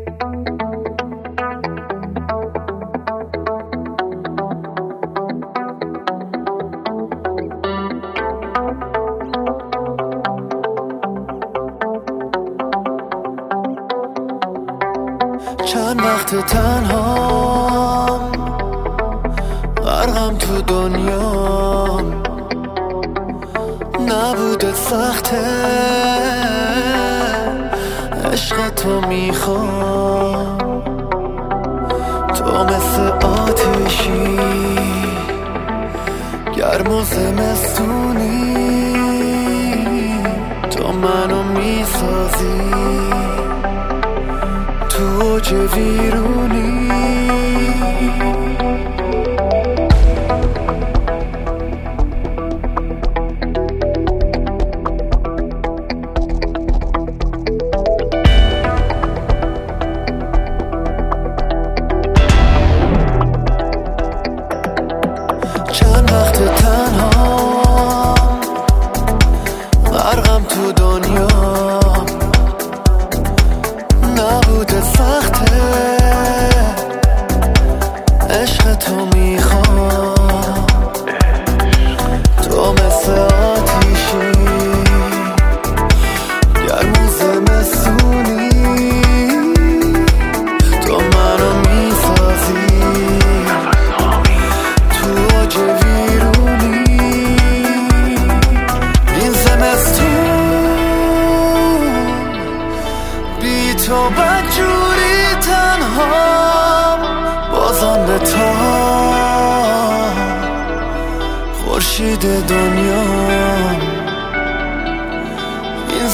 چند وقت تنهام، غرقم تو دنیا، نبوده سخته، عشق تو میخوام. تو مثل آتشی گرم و زمستونی، تو منو میسازی تو اوج ویرونی. چند وقت تنها، غرقم تو دنیا، نبوده سخته، عشق تو میخوام. تو مثل آتیشی گرم و زمستونی، تو منو میسازی تو اوج ویرونی. این زمستون بی تو بدجوری تنها، بازم به تا خورشید دنیا. این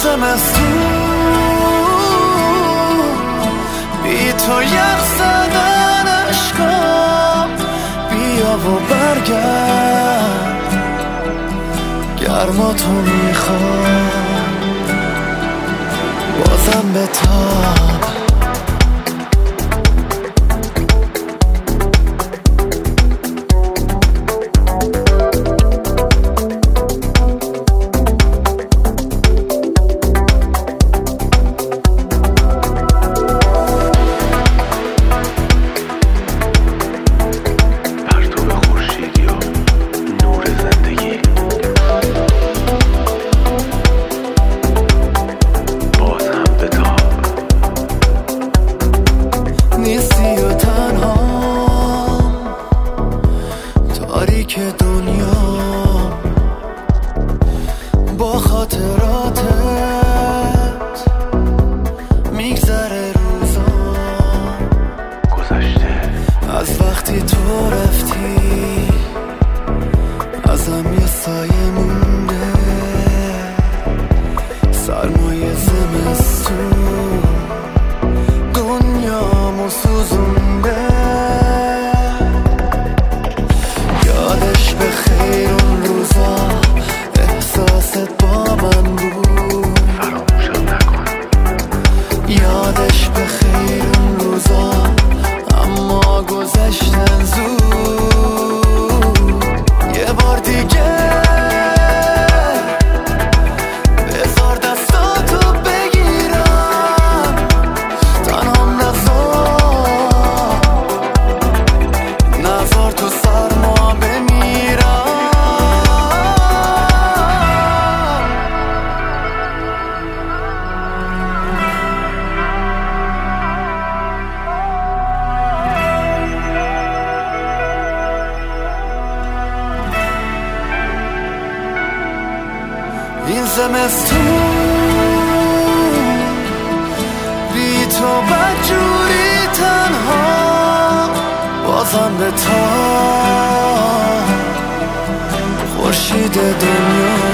زمستون بی تو یخ زدن عشقم، بیا و برگرد، گرما تو میخوام، بازم به تاب. نیستی و تنها، تاریک دنیا، با خاطراتت میگذره روزا. گذشته از وقتی تو رفتی، ازم یه سایه مونده، سرمایه زمستون دنیامو سوزونده. یادش به خیر اون روزا، احساست با من بود، فراموشم نکن. یادش به خیر اون روزا، اما گذشتن زود. یه بار دیگه بذار دستاتو بگیرم، تنهام نذار تو سرما بمیرم. این زمستون بی تو بدجوری تنها، بازم به تا خورشید دنیا.